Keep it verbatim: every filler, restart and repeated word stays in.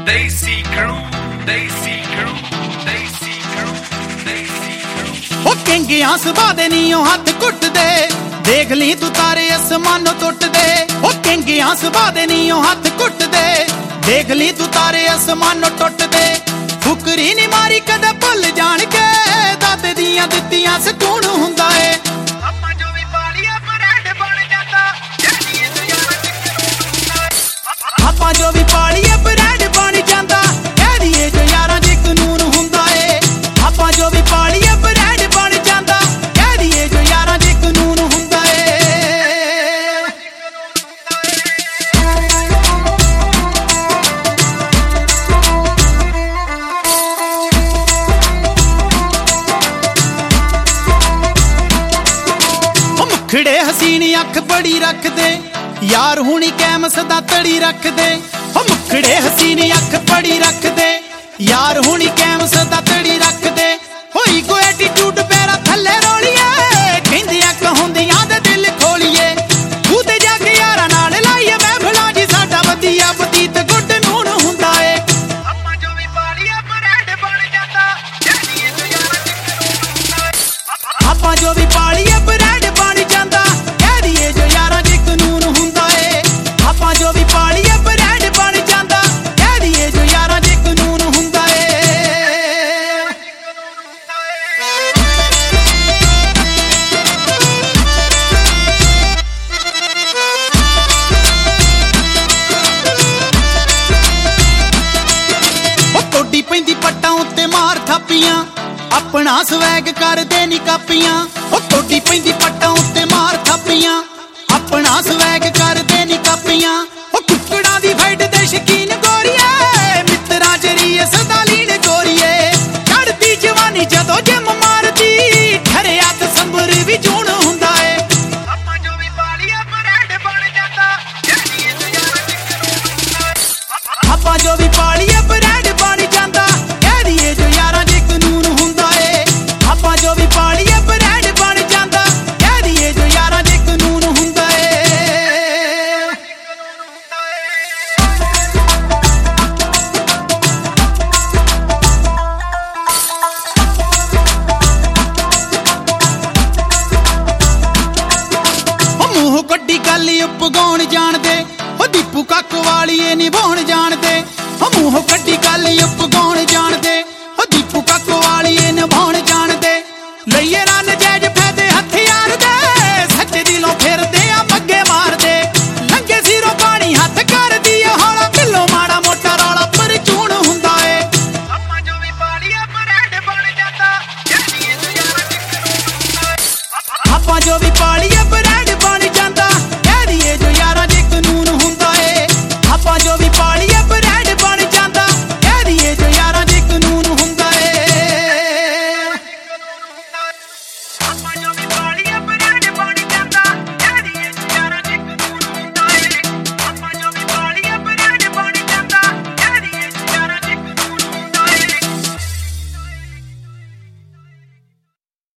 Desi crew, Desi crew, Desi crew, Desi crew। ओ किंगियां सुभा दे नीओ हाथ कुट दे, देख ली तू तारे आसमानों टुट दे। ओ किंगियां सुभा दे नीओ हाथ कुट दे, देख ली तू तारे आसमानों टुट दे। फुकरी नी मारी कदे भुल जान के, दादे दियां दित्तियां सकून हुंदा ए। ਆਪਾਂ ਜੋ ਵੀ ਪਾਲੀਆ ਬ੍ਰਾਂਡ ਬਣ ਜਾਂਦਾ, ਜੈਨੀਏ ਤੇ ਯਾਰ ਆਪਾਂ ਜੋ ਵੀ ਪਾਲੀਏ ਬ੍ਰਾਂਡ ਬਣ ਜਾਂਦਾ, ਕਹਿਦੀਏ ਜੋ ਯਾਰਾਂ ਦੇ ਕਾਨੂੰਨ ਹੁੰਦਾ ਏ। ਆਪਾਂ ਜੋ ਵੀ ਪਾਲੀਏ ਬ੍ਰਾਂਡ ਬਣ ਜਾਂਦਾ, ਕਹਿਦੀਏ ਜੋ ਯਾਰਾਂ ਦੇ ਕਾਨੂੰਨ ਹੁੰਦਾ ਏ। ਉਹ ਮੁਖੜੇ ਹਸੀਨ ਅੱਖ ਬੜੀ ਰੱਖਦੇ, यार हुणी कैम सदा तड़ी रख दे। हो मुखड़े हसीन अख बड़ी रख दे, यार हुणी कैम सदा तड़ी रख दे। होई को एटीट्यूड पैरा थल्ले रोलिए, कहंदियां कहूंदियां दे दिल खोलिए। तू ते जा के यारां नाल लाईए महफिलां जी, साडा वधिया बतीत गुड नून हुंदा ए। ਆਪਾਂ ਜੋ ਵੀ ਪਾਲੀਆ ਬ੍ਰਾਂਡ ਬਣ ਜਾਂਦਾ, ਜੈਨੀਏ ਤੇ ਯਾਰ ਆਪਾਂ ਜੋ ਵੀ ਪਾਲੀਏ ਬ੍ਰਾਂਡ ਬਣ ਜਾਂਦਾ, ਕਹਿਦੀਏ ਜੋ ਯਾਰਾਂ ਦੇ ਕਾਨੂੰਨ ਹੁੰਦਾ ਏ। ਆਪਾਂ ਜੋ ਵੀ ਪਾਲੀਏ ਬ੍ਰਾਂਡ ਬਣ ਜਾਂਦਾ, ਕਹਿਦੀਏ ਜੋ ਯਾਰਾਂ ਦੇ ਕਾਨੂੰਨ ਹੁੰਦਾ ਏ। ਉਹ ਕੋਡੀ ਪੈਂਦੀ ਪੱਟਾਂ ਉੱਤੇ ਮਾਰ ਥਾਪੀਆਂ, ਆਪਣਾ ਸਵੈਗ ਕਰਦੇ ਨੀ ਕਾਪੀਆਂ। ਉਹ ਕੋਡੀ ਪੈਂਦੀ ਪੱਟਾਂ ਉੱਤੇ ਮਾਰ ਥਾਪੀਆਂ, ਆਪਣਾ ਸਵੈਗ ਕਰਦੇ ਨੀ ਕਾਪੀਆਂ। ਉਹ ਕੁੱਕੜਾਂ ਦੀ ਫਾਈਟ ਦੇ ਸ਼ਕੀਨ ਗੋਰੀਏ, ਮਿੱਤਰਾਂ ਜਰੀਏ ਸਦਾ ਲੀਨ ਗੋਰੀਏ। ਚੜਦੀ ਜਵਾਨੀ ਜਦੋਂ ਜਿਮ ਮਾਰਦੀ, ਠਰਿਆ ਦਸੰਬਰ ਵੀ ਜੂਨ ਹੁੰਦਾ ਏ। ਆਪਾਂ ਜੋ ਵੀ ਪਾਲੀਆ ਬ੍ਰਾਂਡ ਬਣ ਜਾਂਦਾ, ਜੈਨੀਏ ਤੇ ਯਾਰ ਆਪਾਂ ਜੋ ਵੀ ਪਾਲੀਏ ਬ੍ਰਾਂਡ ਬਣ ਜਾਂਦਾ, ਕਹਿਦੀਏ ਜੋ ਯਾਰਾਂ ਦੇ ਕਾਨੂੰਨ ਹੁੰਦਾ ਏ। ਆਪਾਂ ਜੋ ਵੀ ਪਾਲੀਏ ਬ੍ਰਾਂਡ ਬਣ ਜਾਂਦਾ, ਕਹਿਦੀਏ ਜੋ ਯਾਰਾਂ ਦੇ ਕਾਨੂੰਨ ਹੁੰਦਾ ਏ। ਉਹ ਮੂੰਹ ਕੱਢੀ ਗੱਲ ਉਪਗਾਉਣ ਜਾਣਦੇ, ਉਹ ਦੀਪੂ ਕੱਕ ਵਾਲੀਏ ਨਿਭਾਉਣ ਜਾਣਦੇ। ਉਹ ਮੂੰਹ ਕੱਢੀ ਗੱਲ ਉਪਗਾਉਣ ਜਾਣਦੇ, ਉਹ ਦੀਪੂ ਕੱਕ ਵਾਲੀਏ ਨਿਭਾਉਣ ਜਾਣਦੇ। ਲਈਏ ਨਾ ਨਜਾਇਜ਼ ਫਾਇਦੇ ਹਥਿਆਰ ਦੇ, ਸੱਚੇ ਦਿਲੋਂ ਫਿਰਦੇ ਆ ਮੱਗੇ ਮਾਰਦੇ। ਲੰਗੇ ਸਿਰੋਂ ਪਾਣੀ ਹੱਥ ਕਰਦੀ ਆ ਹੌਲਾ, ਢਿੱਲੋਂ ਮਾੜਾ ਮੋਟਾ ਰੌਲਾ ਪਰ ਚੂਣ ਹੁੰਦਾ ਏ। ਆਪਾਂ ਜੋ ਵੀ ਪਾਲੀਆ ਬ੍ਰਾਂਡ ਬਣ ਜਾਂਦਾ, ਜੈਨੀਏ ਤੇ ਯਾਰ ਆਪਾਂ ਜੋ ਵੀ